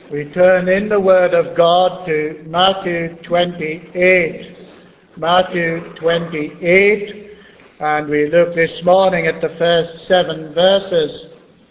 We turn in the Word of God to Matthew 28. Matthew 28, and we look this morning at the first 7 verses.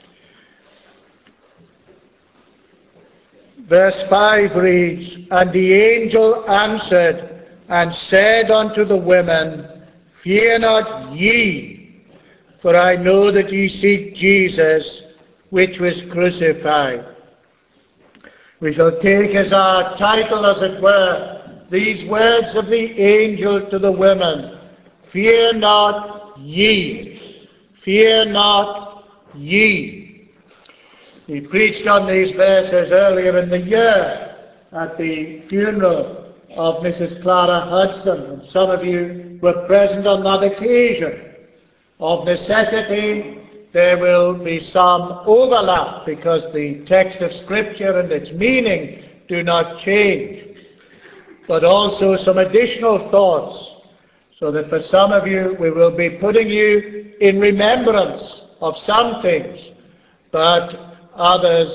Verse 5 reads, "And the angel answered and said unto the women, Fear not ye, for I know that ye seek Jesus, which was crucified." We shall take as our title, as it were, these words of the angel to the women, "Fear not ye, fear not ye." He preached on these verses earlier in the year at the funeral of Mrs. Clara Hudson, and some of you were present on that occasion. Of necessity, there will be some overlap because the text of Scripture and its meaning do not change, but also some additional thoughts, so that for some of you we will be putting you in remembrance of some things, but other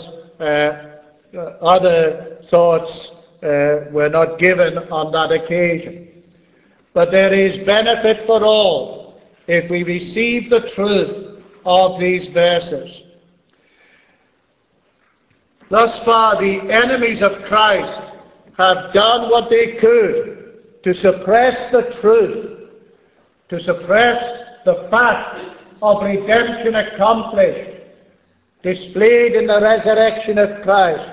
thoughts were not given on that occasion. But there is benefit for all if we receive the truth of these verses. Thus far, the enemies of Christ have done what they could to suppress the truth, to suppress the fact of redemption accomplished, displayed in the resurrection of Christ,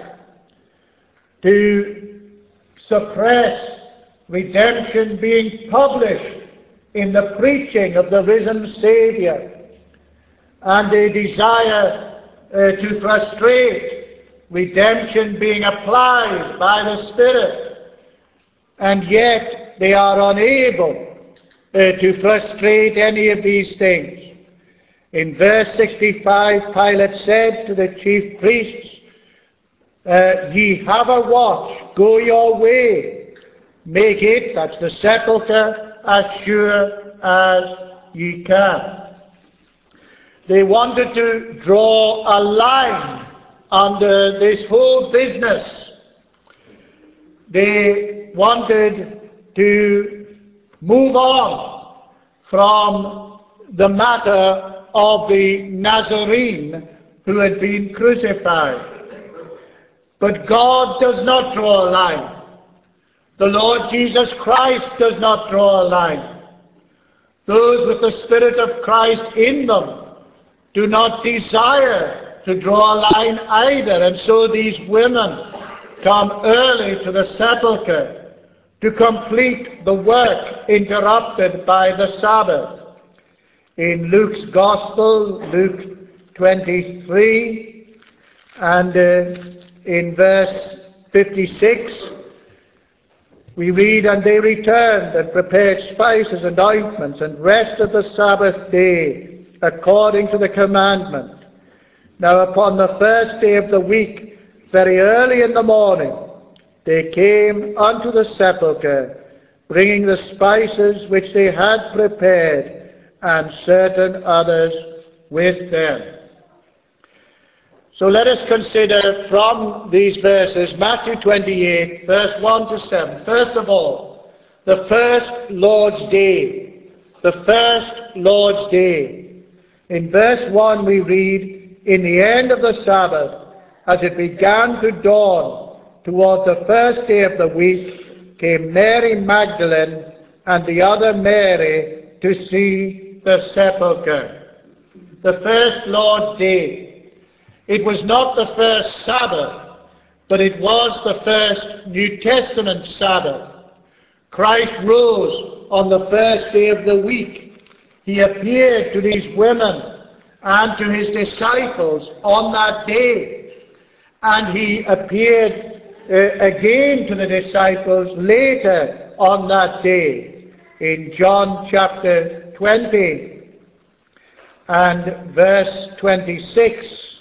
to suppress redemption being published in the preaching of the risen Saviour, and they desire to frustrate redemption being applied by the Spirit, and yet they are unable to frustrate any of these things. In verse 65, Pilate said to the chief priests, "Ye have a watch, go your way, make it," that's the sepulchre, "as sure as ye can." They wanted to draw a line under this whole business. They wanted to move on from the matter of the Nazarene who had been crucified. But God does not draw a line. The Lord Jesus Christ does not draw a line. Those with the Spirit of Christ in them do not desire to draw a line either, and so these women come early to the sepulchre to complete the work interrupted by the Sabbath. In Luke's Gospel, Luke 23, and in verse 56, we read, "And they returned and prepared spices and ointments, and rested the Sabbath day, according to the commandment. Now upon the first day of the week, very early in the morning, they came unto the sepulchre, bringing the spices which they had prepared, and certain others with them." So let us consider from these verses, Matthew 28, verse 1 to 7. First of all, the first Lord's Day. The first Lord's Day. In verse 1 we read, "In the end of the Sabbath, as it began to dawn toward the first day of the week, came Mary Magdalene and the other Mary to see the sepulchre." The first Lord's Day. It was not the first Sabbath, but it was the first New Testament Sabbath. Christ rose on the first day of the week. He appeared to these women and to his disciples on that day. And he appeared again to the disciples later on that day in John chapter 20 and verse 26.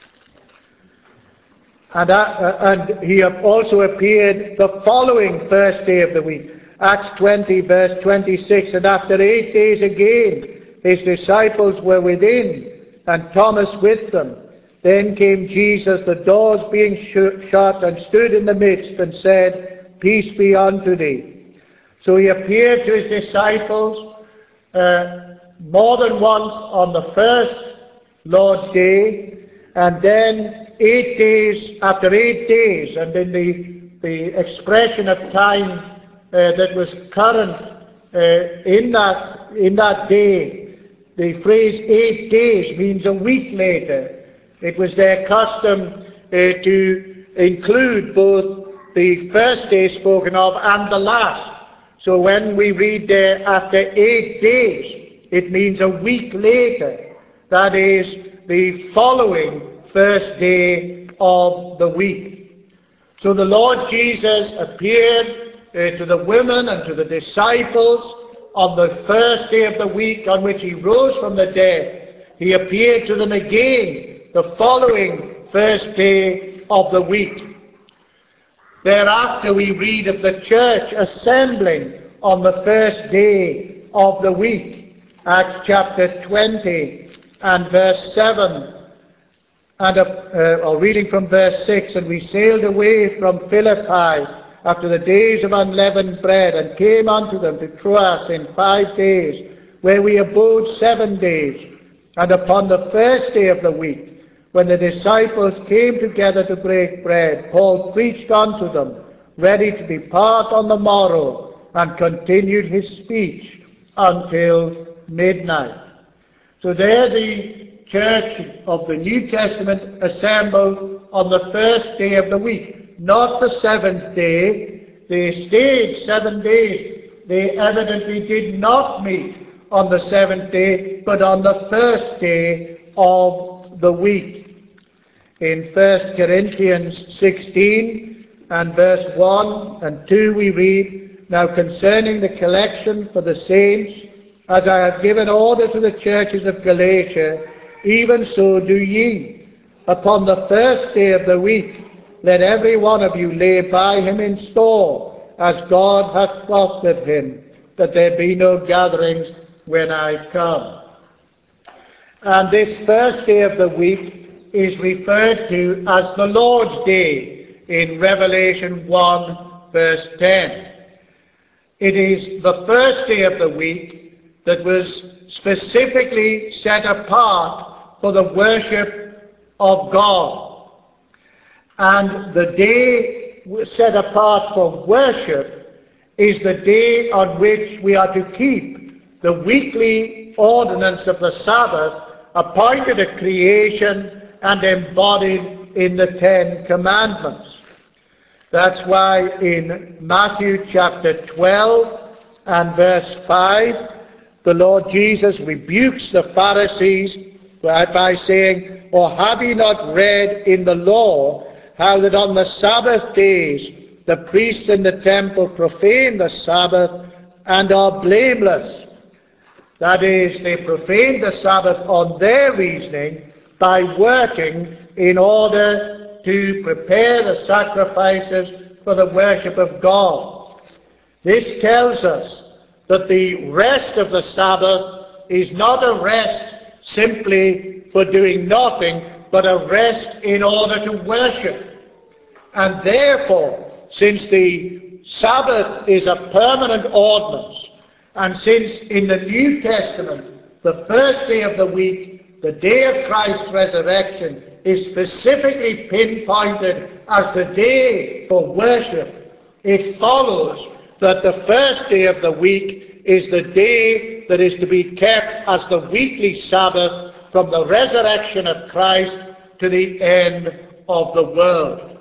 And he also appeared the following first day of the week. Acts 20, verse 26, "And after 8 days again, his disciples were within, and Thomas with them. Then came Jesus, the doors being shut, and stood in the midst, and said, Peace be unto thee. So he appeared to his disciples more than once on the first Lord's Day, and then 8 days, after 8 days, and in the expression of time that was current in that day, the phrase 8 days means a week later. It was their custom to include both the first day spoken of and the last. So when we read there after 8 days, it means a week later. That is the following first day of the week. So the Lord Jesus appeared to the women and to the disciples on the first day of the week on which he rose from the dead. He appeared to them again the following first day of the week. Thereafter we read of the church assembling on the first day of the week. Acts chapter 20 and verse 7. Or reading from verse 6, and we sailed away from Philippi after the days of unleavened bread, and came unto them to Troas in 5 days, where we abode 7 days. And upon the first day of the week, when the disciples came together to break bread, Paul preached unto them, ready to depart on the morrow, and continued his speech until midnight. So there the church of the New Testament assembled on the first day of the week, not the seventh day. They stayed 7 days. They evidently did not meet on the seventh day, but on the first day of the week. In 1 Corinthians 16 and verse 1 and 2 we read, Now concerning the collection for the saints, as I have given order to the churches of Galatia, even so do ye. Upon the first day of the week, let every one of you lay by him in store, as God hath prospered him, that there be no gatherings when I come. And this first day of the week is referred to as the Lord's Day in Revelation 1 verse 10. It is the first day of the week that was specifically set apart for the worship of God. And the day set apart for worship is the day on which we are to keep the weekly ordinance of the Sabbath, appointed at creation and embodied in the 10 Commandments. That's why in Matthew chapter 12 and verse 5, the Lord Jesus rebukes the Pharisees by saying, Or have ye not read in the law how that on the Sabbath days the priests in the temple profane the Sabbath and are blameless? That is, they profane the Sabbath on their reasoning by working in order to prepare the sacrifices for the worship of God. This tells us that the rest of the Sabbath is not a rest simply for doing nothing, but a rest in order to worship. And therefore, since the Sabbath is a permanent ordinance, and since in the New Testament the first day of the week, the day of Christ's resurrection, is specifically pinpointed as the day for worship, it follows that the first day of the week is the day that is to be kept as the weekly Sabbath from the resurrection of Christ to the end of the world.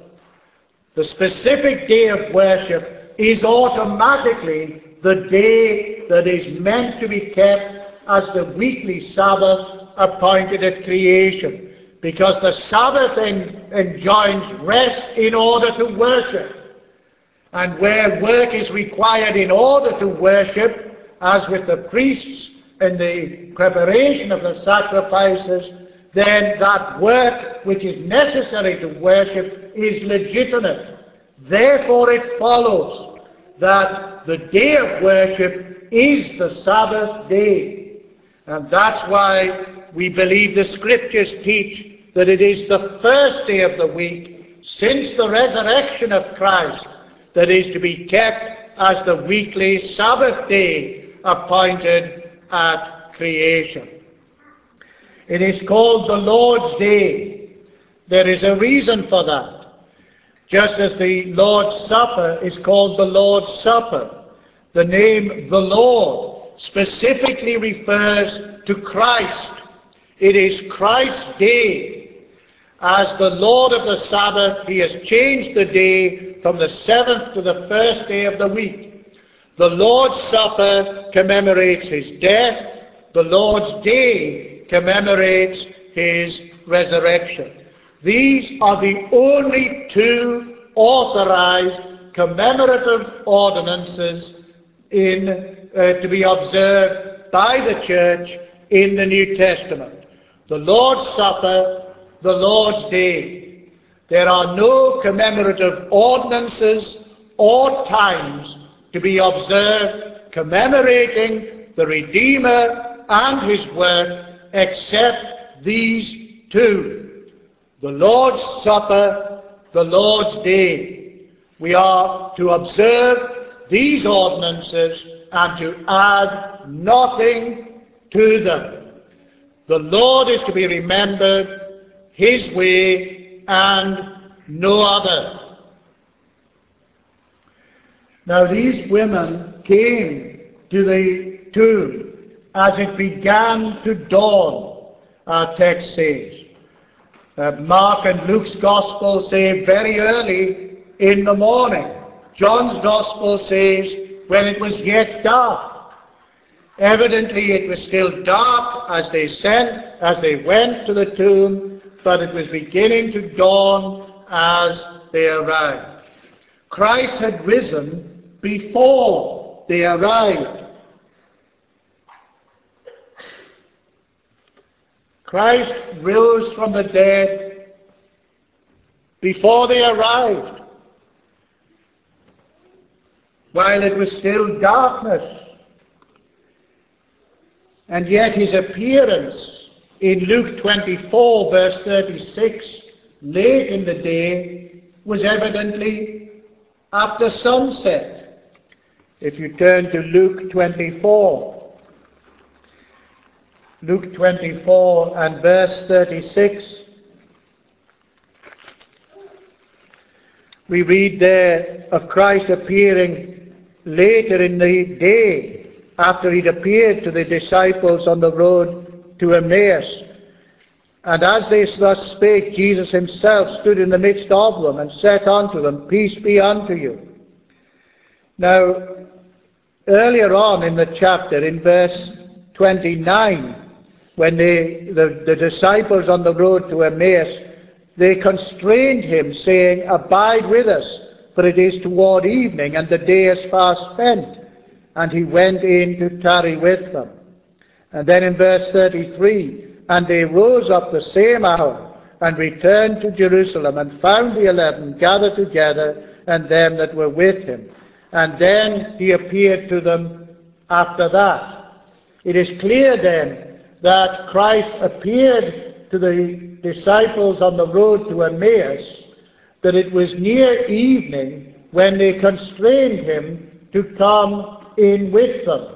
The specific day of worship is automatically the day that is meant to be kept as the weekly Sabbath appointed at creation, because the Sabbath enjoins rest in order to worship. And where work is required in order to worship, as with the priests in the preparation of the sacrifices, then that work which is necessary to worship is legitimate. Therefore it follows that the day of worship is the Sabbath day. And that's why we believe the Scriptures teach that it is the first day of the week since the resurrection of Christ that is to be kept as the weekly Sabbath day appointed at creation. It is called the Lord's Day. There is a reason for that. Just as the Lord's Supper is called the Lord's Supper, the name the Lord specifically refers to Christ. It is Christ's day. As the Lord of the Sabbath, he has changed the day from the seventh to the first day of the week. The Lord's Supper commemorates his death. The Lord's Day commemorates his resurrection. These are the only two authorized commemorative ordinances to be observed by the Church in the New Testament. The Lord's Supper, the Lord's Day. There are no commemorative ordinances or times to be observed commemorating the Redeemer and his work except these two: the Lord's Supper, the Lord's Day. We are to observe these ordinances and to add nothing to them. The Lord is to be remembered, his way and no other. Now these women came to the tomb as it began to dawn, our text says. Mark and Luke's Gospel say very early in the morning. John's Gospel says when it was yet dark. Evidently it was still dark as they went to the tomb, but it was beginning to dawn as they arrived. Christ had risen before they arrived. Christ rose from the dead before they arrived, while it was still darkness. And yet his appearance in Luke 24, verse 36, late in the day, was evidently after sunset. If you turn to Luke 24, Luke 24 and verse 36, we read there of Christ appearing later in the day, after he'd appeared to the disciples on the road to Emmaus. And as they thus spake, Jesus himself stood in the midst of them and said unto them, Peace be unto you. Now, earlier on in the chapter, in verse 29, when the disciples on the road to Emmaus, they constrained him, saying, Abide with us, for it is toward evening, and the day is fast spent. And he went in to tarry with them. And then in verse 33, And they rose up the same hour, and returned to Jerusalem, and found the 11 gathered together, and them that were with him. And then he appeared to them after that. It is clear then that Christ appeared to the disciples on the road to Emmaus, that it was near evening when they constrained him to come in with them.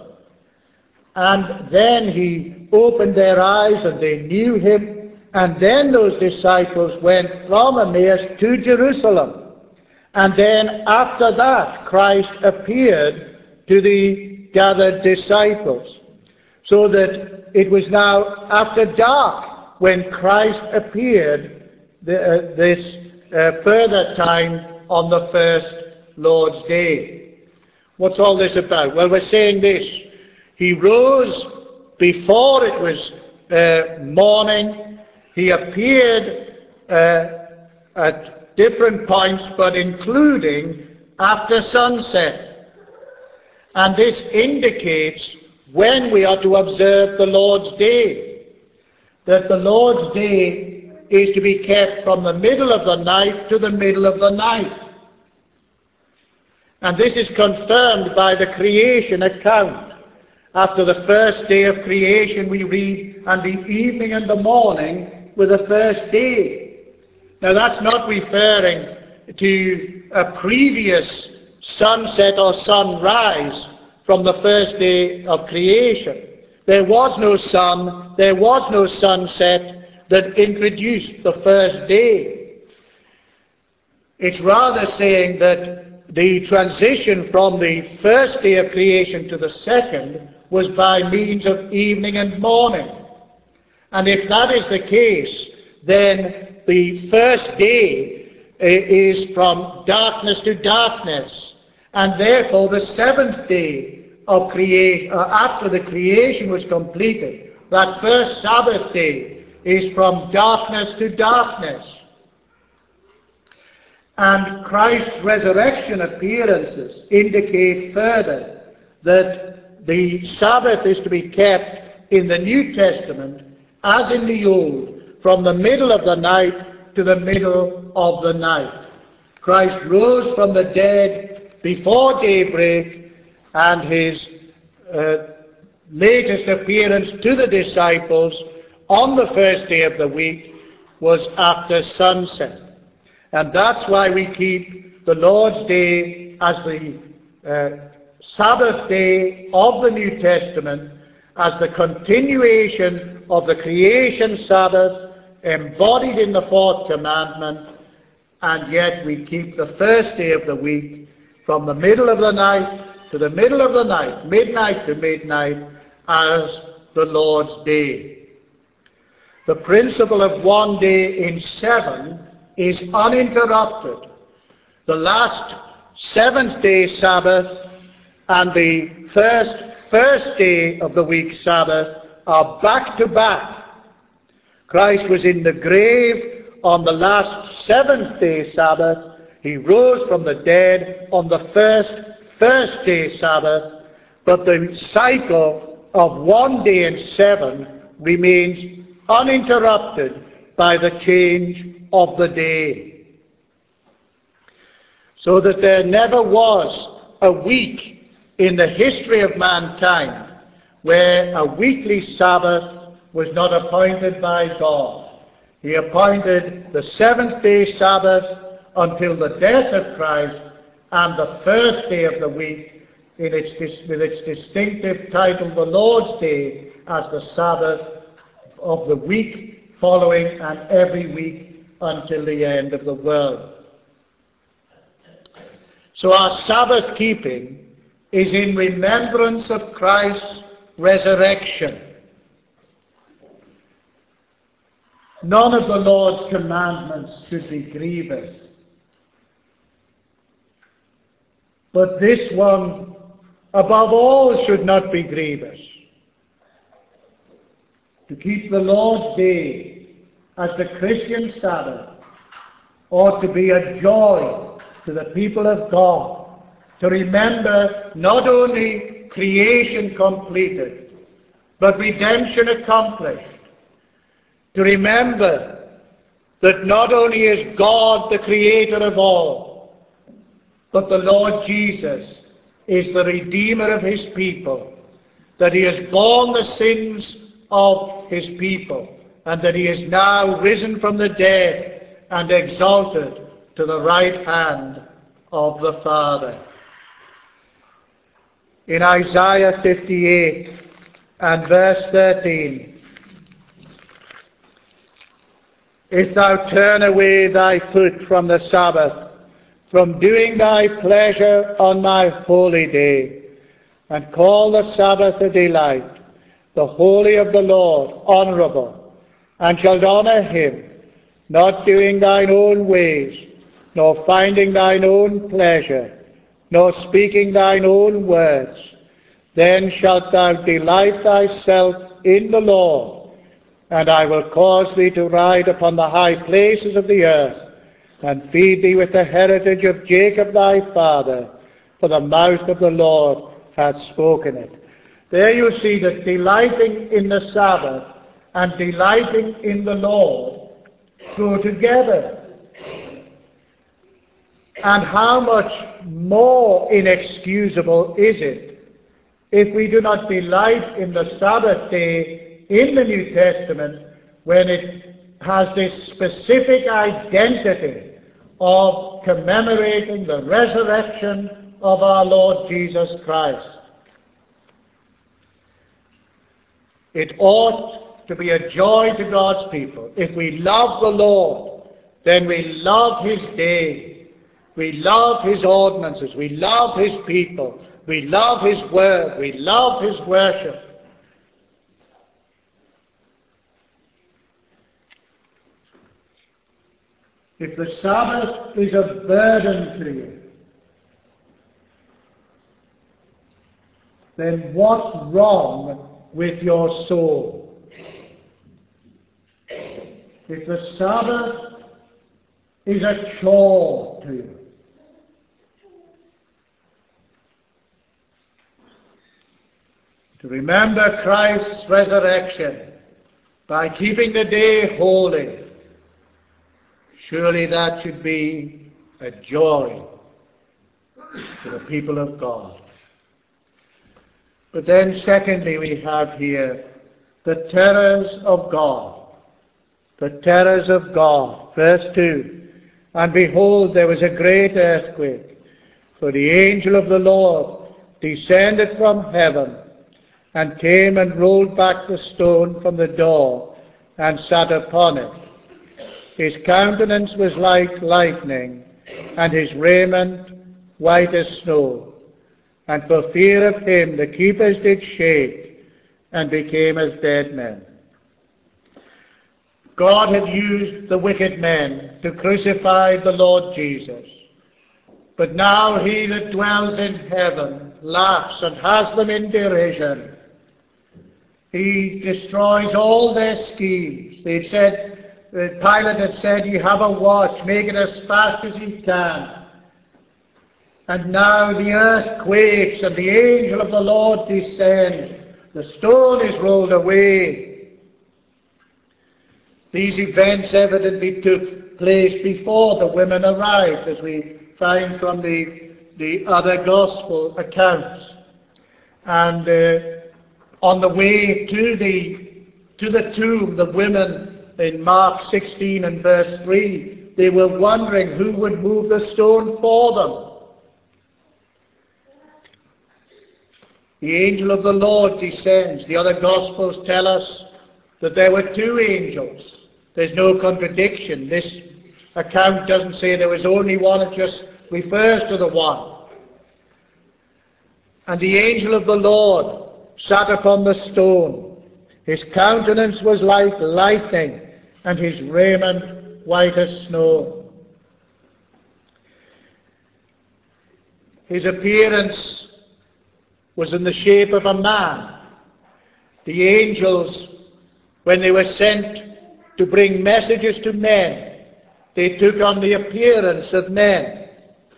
And then he opened their eyes and they knew him. And then those disciples went from Emmaus to Jerusalem. And then after that, Christ appeared to the gathered disciples. So that it was now after dark when Christ appeared this further time on the first Lord's Day. What's all this about? Well, we're saying this. He rose before it was morning. He appeared at different points, but including after sunset. And this indicates when we are to observe the Lord's Day. That the Lord's Day is to be kept from the middle of the night to the middle of the night. And this is confirmed by the creation account. After the first day of creation we read, And the evening and the morning with the first day. Now that's not referring to a previous sunset or sunrise from the first day of creation. There was no sun, there was no sunset that introduced the first day. It's rather saying that the transition from the first day of creation to the second was by means of evening and morning. And if that is the case, then the first day is from darkness to darkness. And therefore the seventh day of after the creation was completed, that first Sabbath day is from darkness to darkness. And Christ's resurrection appearances indicate further that the Sabbath is to be kept in the New Testament as in the Old, from the middle of the night to the middle of the night. Christ rose from the dead before daybreak, and his latest appearance to the disciples on the first day of the week was after sunset. And that's why we keep the Lord's Day as the Sabbath day of the New Testament, as the continuation of the creation Sabbath embodied in the fourth commandment, and yet we keep the first day of the week from the middle of the night to the middle of the night, midnight to midnight, as the Lord's Day. The principle of one day in seven is uninterrupted. The last seventh day Sabbath and the first day of the week Sabbath are back to back. Christ was in the grave on the last seventh day Sabbath. He rose from the dead on the first day Sabbath, but the cycle of one day in seven remains uninterrupted by the change of the day. So that there never was a week in the history of mankind where a weekly Sabbath was not appointed by God. He appointed the seventh day Sabbath until the death of Christ, and the first day of the week with its distinctive title, the Lord's Day, as the Sabbath of the week following and every week until the end of the world. So our Sabbath keeping is in remembrance of Christ's resurrection. None of the Lord's commandments should be grievous. But this one, above all, should not be grievous. To keep the Lord's Day as the Christian Sabbath ought to be a joy to the people of God, to remember not only creation completed, but redemption accomplished. To remember that not only is God the creator of all, but the Lord Jesus is the Redeemer of his people, that he has borne the sins of his people, and that he is now risen from the dead and exalted to the right hand of the Father. In Isaiah 58 and verse 13, if thou turn away thy foot from the Sabbath, from doing thy pleasure on my holy day, and call the Sabbath a delight, the holy of the Lord honourable, and shalt honour him, not doing thine own ways, nor finding thine own pleasure, nor speaking thine own words, then shalt thou delight thyself in the Lord, and I will cause thee to ride upon the high places of the earth, and feed thee with the heritage of Jacob thy father, for the mouth of the Lord hath spoken it. There you see that delighting in the Sabbath and delighting in the Lord go together. And how much more inexcusable is it if we do not delight in the Sabbath day in the New Testament, when it has this specific identity of commemorating the resurrection of our Lord Jesus Christ. It ought to be a joy to God's people. If we love the Lord, then we love His day. We love His ordinances. We love His people. We love His word. We love His worship. If the Sabbath is a burden to you, then what's wrong with your soul? If the Sabbath is a chore to you, to remember Christ's resurrection by keeping the day holy, surely that should be a joy to the people of God. But then secondly, we have here the terrors of God. The terrors of God. Verse 2. And behold, there was a great earthquake, for the angel of the Lord descended from heaven, and came and rolled back the stone from the door, and sat upon it. His countenance was like lightning, and his raiment white as snow. And for fear of him the keepers did shake, and became as dead men. God had used the wicked men to crucify the Lord Jesus. But now he that dwells in heaven laughs and has them in derision. He destroys all their schemes. They'd said, Pilate had said, "You have a watch, make it as fast as you can." And now the earth quakes, and the angel of the Lord descends. The stone is rolled away. These events evidently took place before the women arrived, as we find from the other gospel accounts. And on the way to the tomb, the women in Mark 16 and verse 3, they were wondering who would move the stone for them. The angel of the Lord descends. The other Gospels tell us that there were two angels. There's no contradiction. This account doesn't say there was only one, it just refers to the one. And the angel of the Lord sat upon the stone. His countenance was like lightning, and his raiment white as snow. His appearance was in the shape of a man. The angels, when they were sent to bring messages to men, they took on the appearance of men.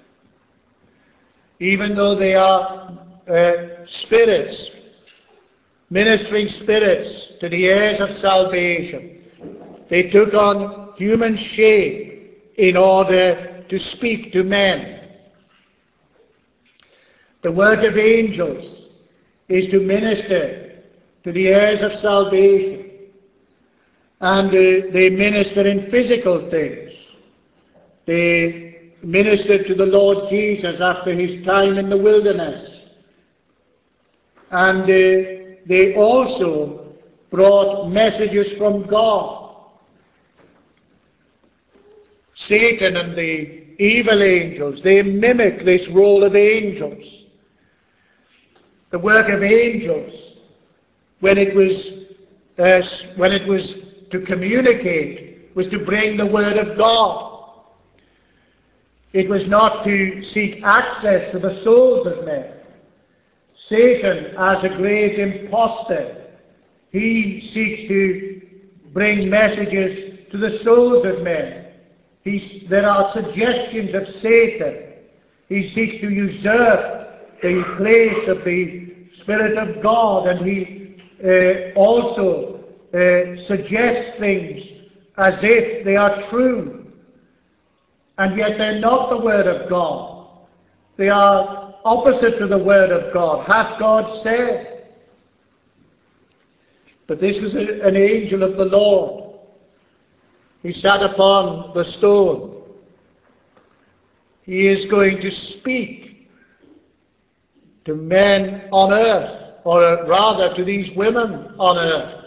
Even though they are spirits, ministering spirits to the heirs of salvation, they took on human shape in order to speak to men. The work of angels is to minister to the heirs of salvation. And they minister in physical things. They ministered to the Lord Jesus after his time in the wilderness. And they also brought messages from God. Satan and the evil angels, they mimic this role of angels. The work of angels, when it was to communicate, was to bring the word of God. It was not to seek access to the souls of men. Satan, as a great impostor, he seeks to bring messages to the souls of men. There are suggestions of Satan. He seeks to usurp the place of the Spirit of God, and he also suggests things as if they are true, and yet they're not the Word of God. They are opposite to the Word of God. Hath God said? But this was an angel of the Lord. He sat upon the stone. He is going to speak to men on earth, or rather to these women on earth.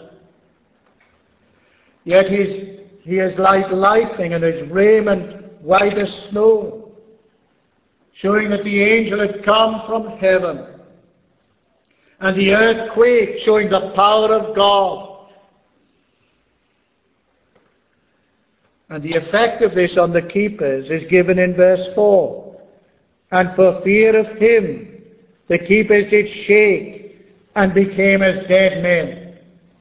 Yet he is like lightning, and his raiment white as snow, showing that the angel had come from heaven. And the earthquake, showing the power of God. And the effect of this on the keepers is given in verse 4. And for fear of him, the keepers did shake and became as dead men.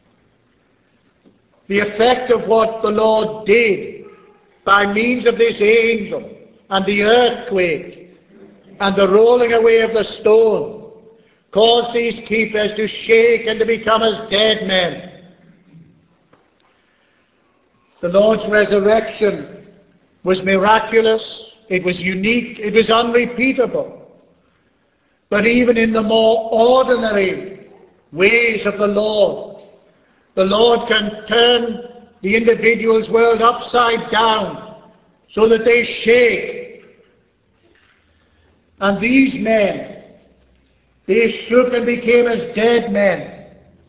The effect of what the Lord did by means of this angel and the earthquake and the rolling away of the stone caused these keepers to shake and to become as dead men. The Lord's resurrection was miraculous, it was unique, it was unrepeatable. But even in the more ordinary ways of the Lord can turn the individual's world upside down so that they shake. And these men, they shook and became as dead men.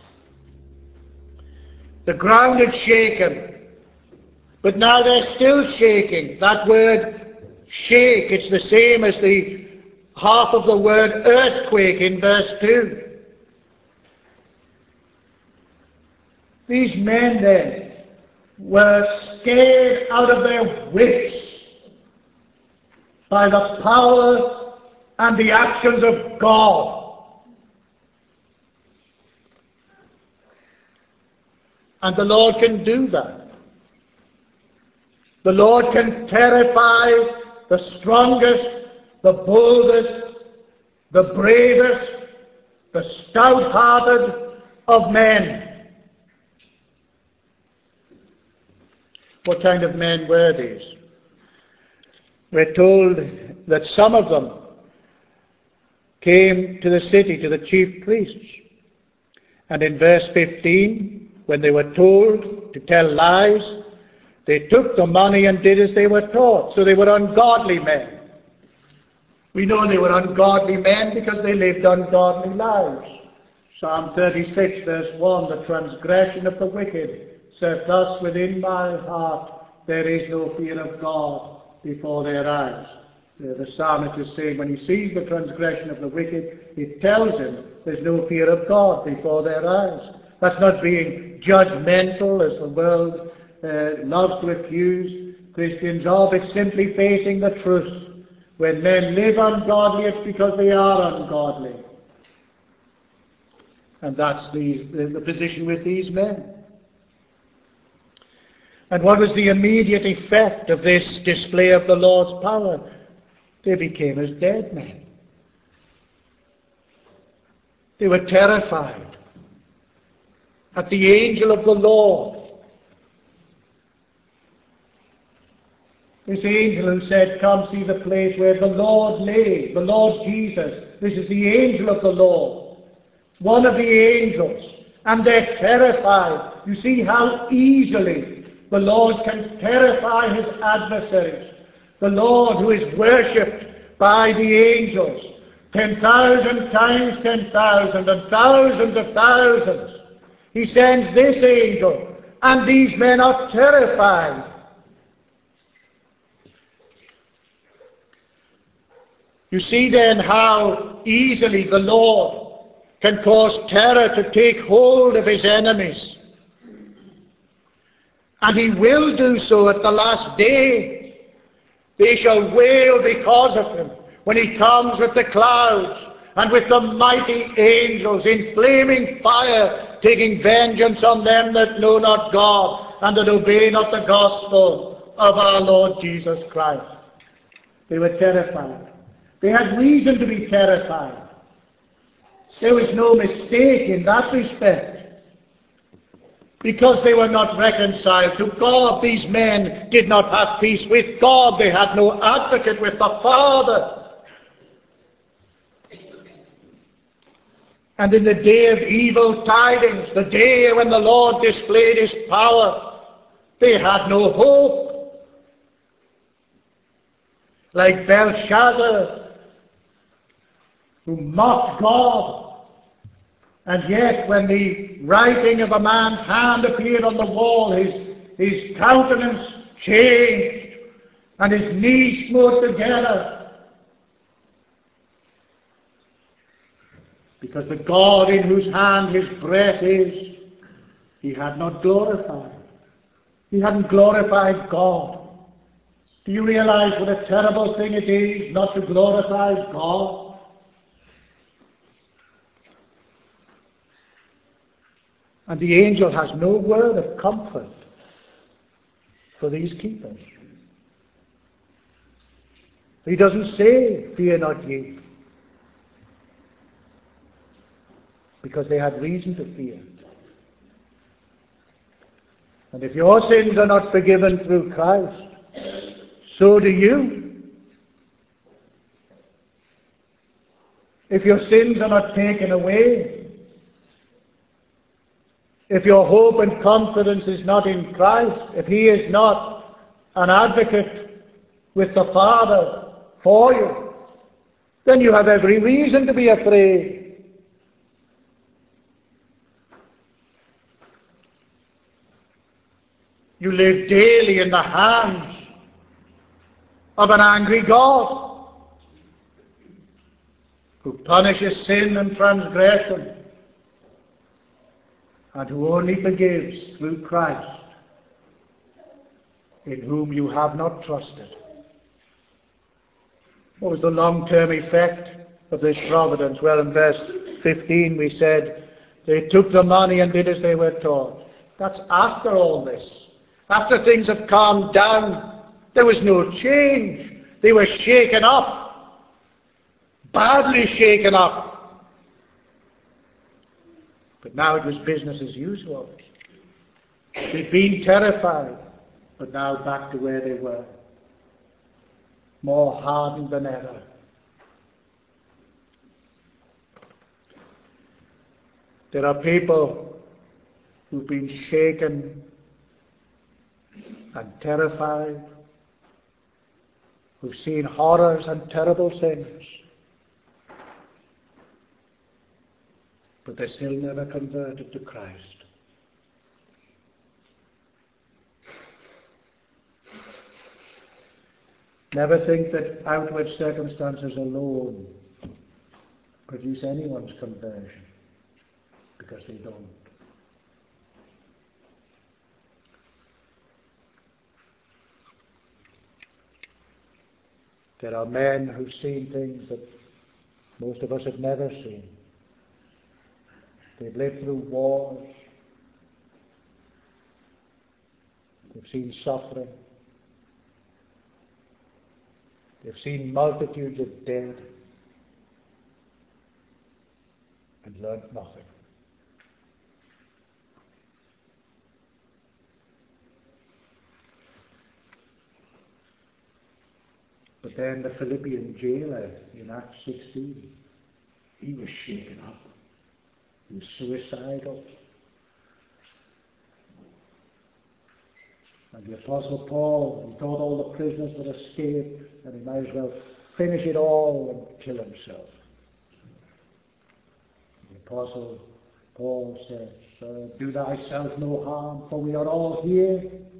The ground had shaken, but now they're still shaking. That word shake, it's the same as the half of the word earthquake in verse 2. These men then were scared out of their wits by the power and the actions of God. And the Lord can do that. The Lord can terrify the strongest, the boldest, the bravest, the stout-hearted of men. What kind of men were these? We're told that some of them came to the city, to the chief priests. And in verse 15, when they were told to tell lies, they took the money and did as they were taught. So they were ungodly men. We know they were ungodly men because they lived ungodly lives. Psalm 36, verse 1, the transgression of the wicked said, thus within my heart there is no fear of God before their eyes. The psalmist is saying when he sees the transgression of the wicked, it tells him there's no fear of God before their eyes. That's not being judgmental as the world loves to accuse Christians of. It's simply facing the truth. When men live ungodly, it's because they are ungodly. And that's the position with these men. And what was the immediate effect of this display of the Lord's power? They became as dead men. They were terrified at the angel of the Lord. This angel who said, come see the place where the Lord lay, the Lord Jesus. This is the angel of the Lord, one of the angels. And they're terrified. You see how easily the Lord can terrify his adversaries. The Lord who is worshipped by the angels, 10,000 times 10,000 and thousands of thousands. He sends this angel, and these men are terrified. You see then how easily the Lord can cause terror to take hold of his enemies. And he will do so at the last day. They shall wail because of him when he comes with the clouds and with the mighty angels in flaming fire, taking vengeance on them that know not God and that obey not the gospel of our Lord Jesus Christ. They were terrified. They had reason to be terrified. There was no mistake in that respect. Because they were not reconciled to God, these men did not have peace with God. They had no advocate with the Father. And in the day of evil tidings, the day when the Lord displayed his power, They had no hope. Like Belshazzar, who mocked God. And yet, when the writing of a man's hand appeared on the wall, his countenance changed, and his knees smote together. Because the God in whose hand his breath is, he had not glorified. He hadn't glorified God. Do you realize what a terrible thing it is not to glorify God? And the angel has no word of comfort for these keepers. He doesn't say, "Fear not ye," because they had reason to fear. And if your sins are not forgiven through Christ, so do you. If your sins are not taken away, if your hope and confidence is not in Christ, if he is not an advocate with the Father for you, then you have every reason to be afraid. You live daily in the hands of an angry God who punishes sin and transgression and who only forgives through Christ, in whom you have not trusted. What was the long-term effect of this providence? Well, in verse 15 we said, they took the money and did as they were taught. That's after all this. After things have calmed down, there was no change. They were shaken up, badly shaken up. But now it was business as usual. They'd been terrified, but now back to where they were, more hardened than ever. There are people who've been shaken and terrified, who've seen horrors and terrible things, but they're still never converted to Christ. Never think that outward circumstances alone produce anyone's conversion, because they don't. There are men who've seen things that most of us have never seen. They've lived through wars. They've seen suffering. They've seen multitudes of dead and learned nothing. But then the Philippian jailer in Acts 16, he was shaken up. He was suicidal. And the Apostle Paul, he thought all the prisoners would escape, and he might as well finish it all and kill himself. The Apostle Paul says, do thyself no harm, for we are all here.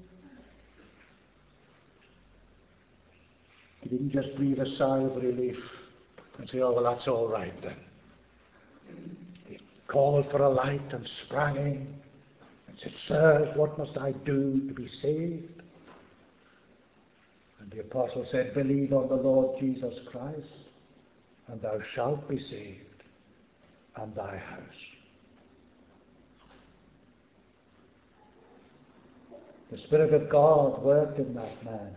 He didn't just breathe a sigh of relief and say, oh, well, that's all right then. He called for a light and sprang in and said, sirs, what must I do to be saved? And the apostle said, believe on the Lord Jesus Christ, and thou shalt be saved, and thy house. The Spirit of God worked in that man,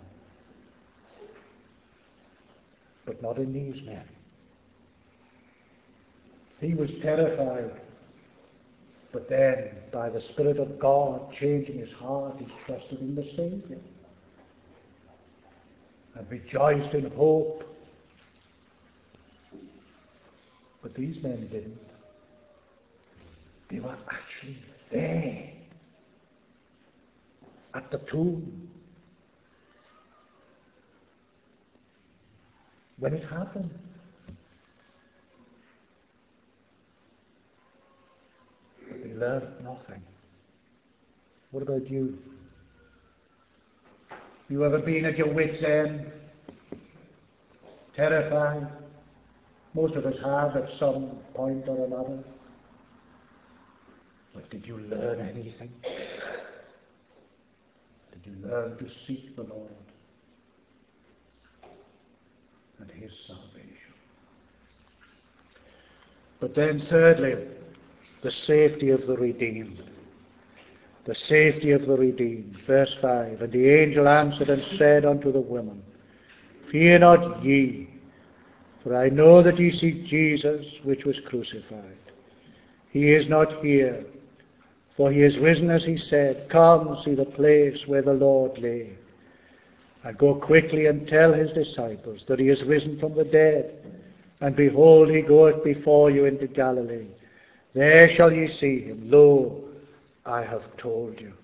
but not in these men. He was terrified, but then, by the Spirit of God changing his heart, he trusted in the Savior and rejoiced in hope. But these men didn't. They were actually there at the tomb. When it happened. But they learned nothing. What about you? You ever been at your wit's end? Terrified? Most of us have at some point or another. But did you learn anything? Did you learn to seek the Lord and His salvation? But then thirdly, the safety of the redeemed. The safety of the redeemed. Verse 5, and the angel answered and said unto the women, Fear not ye, for I know that ye seek Jesus, which was crucified. He is not here, for he is risen as he said. Come, see the place where the Lord lay. And go quickly and tell his disciples that he is risen from the dead. And behold, he goeth before you into Galilee. There shall ye see him. Lo, I have told you.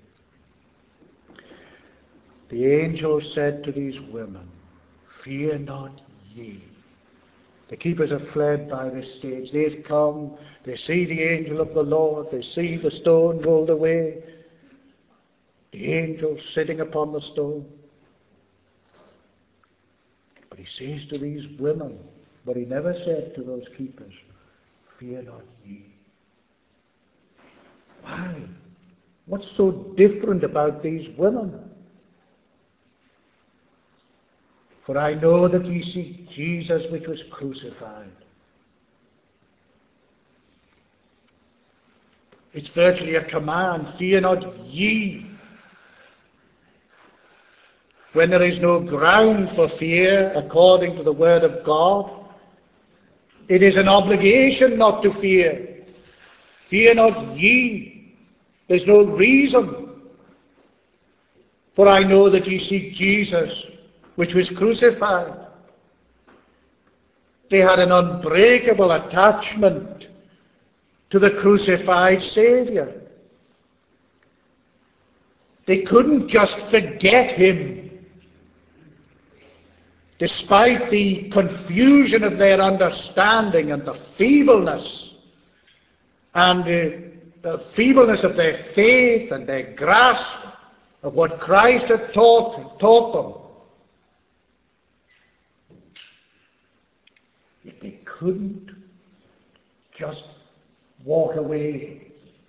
The angel said to these women, Fear not ye. The keepers have fled by this stage. They've come. They see the angel of the Lord. They see the stone rolled away. The angel sitting upon the stone. But he says to these women, but he never said to those keepers, Fear not ye. Why? What's so different about these women? For I know that ye seek Jesus which was crucified. It's virtually a command. Fear not ye. When there is no ground for fear according to the word of God, it is an obligation not to fear. Fear not ye. There's no reason. For I know that ye seek Jesus, which was crucified. They had an unbreakable attachment to the crucified Savior. They couldn't just forget him. Despite the confusion of their understanding and the feebleness of their faith and their grasp of what Christ had taught them, yet they couldn't just walk away.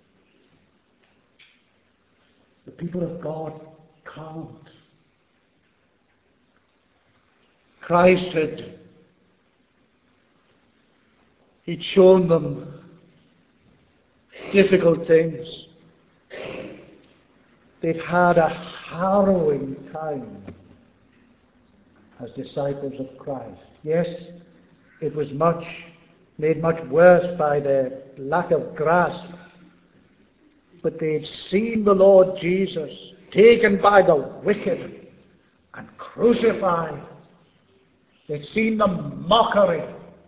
The people of God can't. Christ he'd shown them difficult things. They'd had a harrowing time as disciples of Christ. Yes, it was made much worse by their lack of grasp. But they'd seen the Lord Jesus taken by the wicked and crucified. They'd seen the mockery.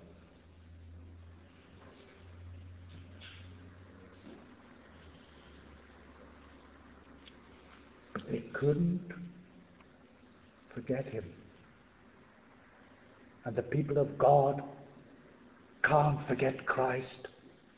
But they couldn't forget him. And the people of God can't forget Christ.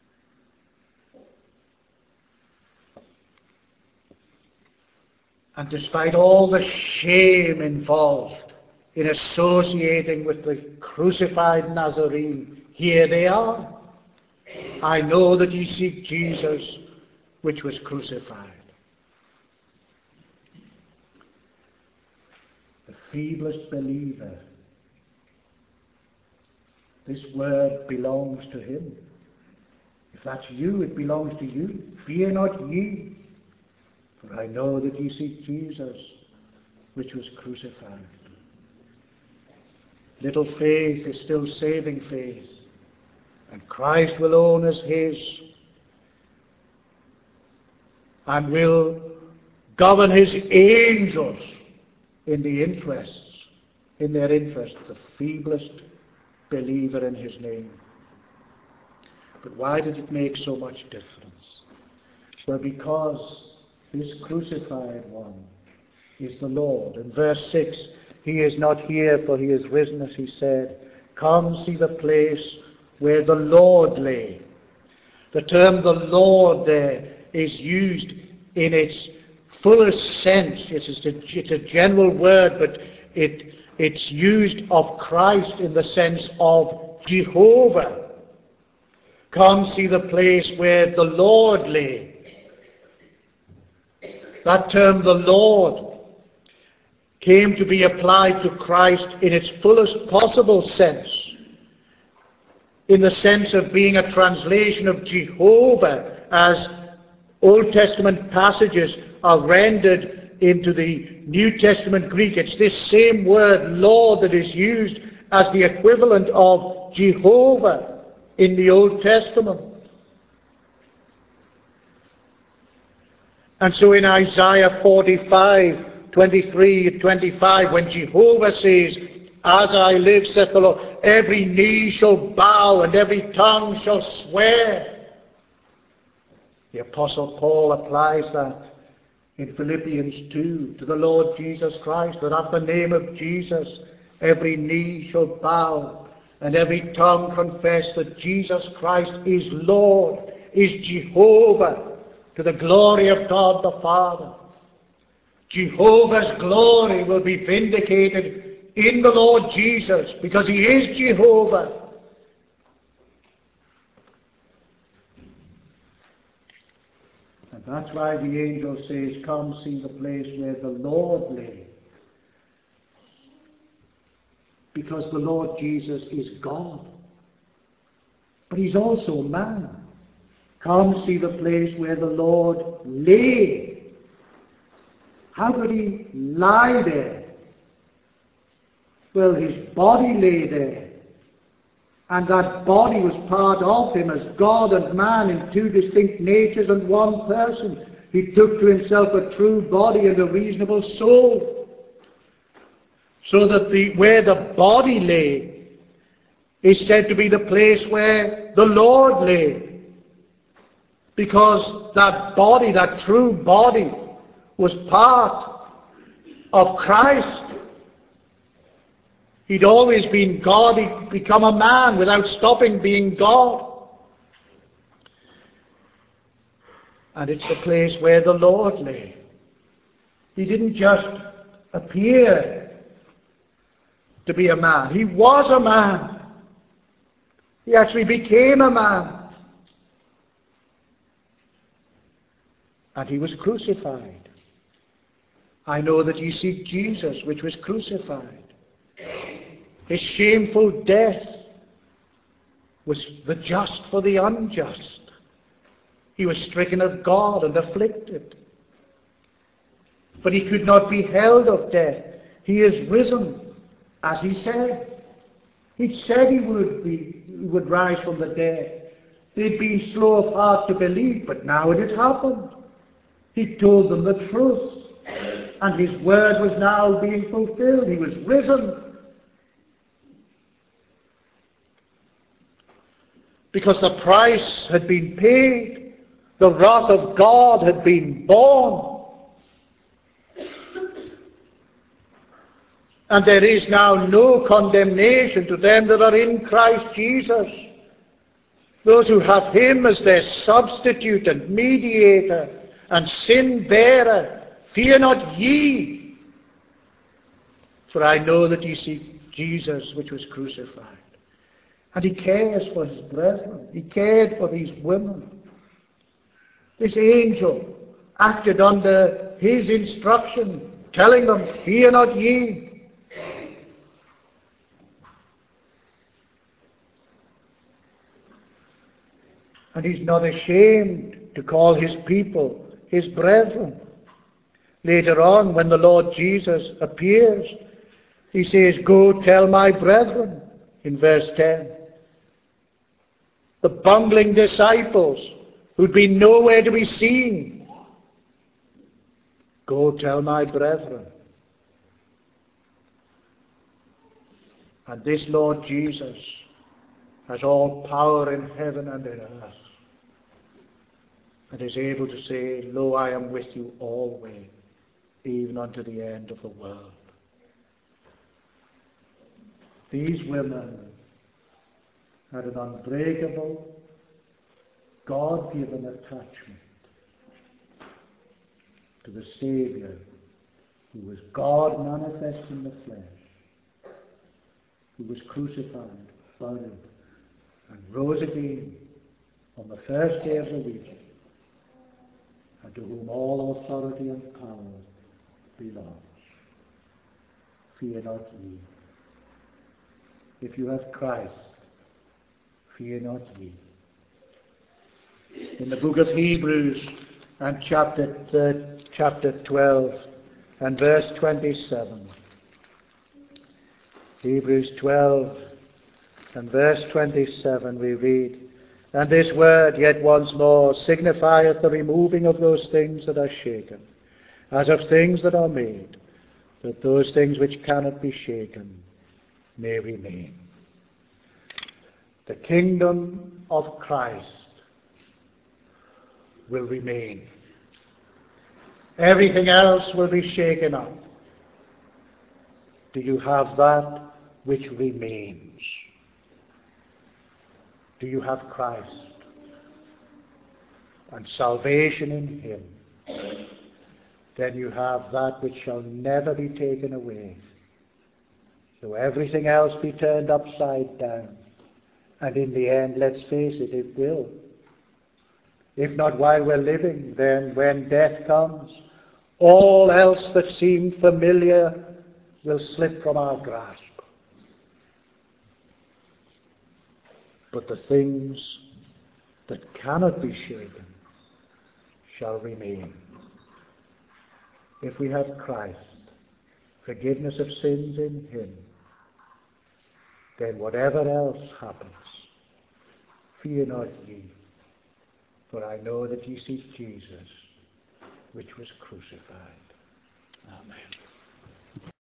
And despite all the shame involved in associating with the crucified Nazarene, here they are. I know that ye seek Jesus, which was crucified. The feeblest believer, this word belongs to him. If that's you, it belongs to you. Fear not ye, for I know that ye seek Jesus, which was crucified. Little faith is still saving faith, and Christ will own as his, and will govern his angels in their interests, the feeblest believer in his name. But why did it make so much difference? Well, because this crucified one is the Lord. In verse 6, he is not here, for he is risen, as he said. Come see the place where the Lord lay. The term the Lord there is used in its fullest sense. It's a general word, but it's used of Christ in the sense of Jehovah. Come see the place where the Lord lay. That term, the Lord, came to be applied to Christ in its fullest possible sense, in the sense of being a translation of Jehovah, as Old Testament passages are rendered into the New Testament Greek. It's this same word, Lord, that is used as the equivalent of Jehovah in the Old Testament. And so in Isaiah 45, 23 and 25, when Jehovah says, as I live, saith the Lord, every knee shall bow and every tongue shall swear. The Apostle Paul applies that in Philippians 2 to the Lord Jesus Christ, that at the name of Jesus every knee shall bow and every tongue confess that Jesus Christ is Lord, is Jehovah, to the glory of God the Father. Jehovah's glory will be vindicated in the Lord Jesus, because he is Jehovah. And that's why the angel says, come see the place where the Lord lay. Because the Lord Jesus is God. But he's also man. Come see the place where the Lord lay. How could he lie there? Well, his body lay there. And that body was part of him as God and man in two distinct natures and one person. He took to himself a true body and a reasonable soul. So that where the body lay is said to be the place where the Lord lay. Because that body, that true body, was part of Christ. He'd always been God. He'd become a man without stopping being God. And it's the place where the Lord lay. He didn't just appear to be a man. He was a man. He actually became a man. And he was crucified. I know that ye seek Jesus, which was crucified. His shameful death was the just for the unjust. He was stricken of God and afflicted. But he could not be held of death. He is risen, as he said. He said he would rise from the dead. They'd been slow of heart to believe, but now it had happened. He told them the truth. And his word was now being fulfilled. He was risen. Because the price had been paid. The wrath of God had been borne. And there is now no condemnation to them that are in Christ Jesus. Those who have him as their substitute and mediator and sin bearer. Fear not ye, for I know that ye seek Jesus, which was crucified. And he cares for his brethren. He cared for these women. This angel acted under his instruction, telling them, fear not ye. And he's not ashamed to call his people his brethren. Later on, when the Lord Jesus appears, he says, go tell my brethren, in verse 10. The bungling disciples who'd been nowhere to be seen. Go tell my brethren. And this Lord Jesus has all power in heaven and in earth, and is able to say, lo, I am with you always, even unto the end of the world. These women had an unbreakable, God-given attachment to the Saviour, who was God manifest in the flesh, who was crucified, buried, and rose again on the first day of the week, and to whom all authority and power belongs. Fear not ye. If you have Christ, fear not ye. In the book of Hebrews and chapter 12 and verse 27. Hebrews 12 and verse 27 we read, "And this word yet once more signifieth the removing of those things that are shaken, as of things that are made, that those things which cannot be shaken may remain." The kingdom of Christ will remain. Everything else will be shaken up. Do you have that which remains? Do you have Christ and salvation in him? Then you have that which shall never be taken away. Though everything else be turned upside down, and in the end, let's face it, it will. If not while we're living, then when death comes, all else that seemed familiar will slip from our grasp. But the things that cannot be shaken shall remain. If we have Christ, forgiveness of sins in him, then whatever else happens, fear not ye, for I know that ye seek Jesus, which was crucified. Amen.